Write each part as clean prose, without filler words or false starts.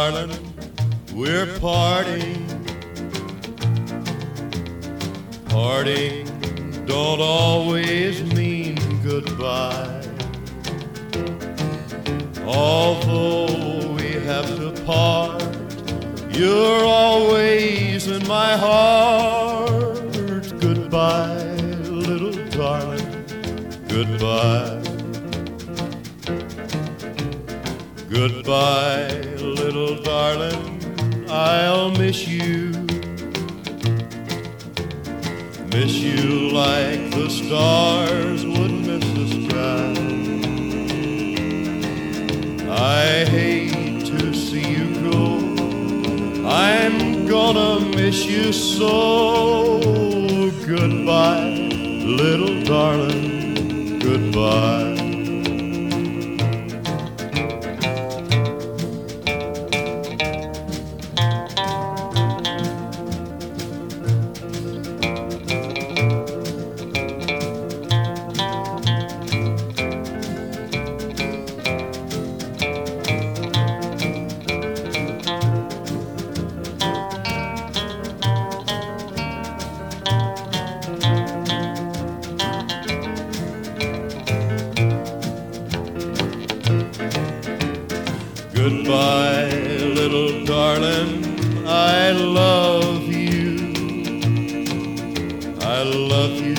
darling, we're parting. Parting don't always mean goodbye. Although we have to part, you're always in my heart. Goodbye, little darling, goodbye. Goodbye, little darling, I'll miss you. Miss you like the stars would miss the sky. I hate to see you go. I'm gonna miss you so. Goodbye, little darling, goodbye. Goodbye, little darling, I love you. I love you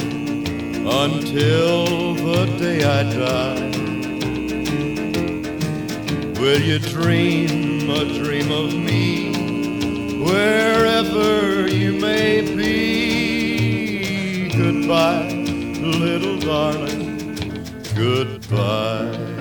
until the day I die. Will you dream a dream of me wherever you may be? Goodbye, little darling, goodbye.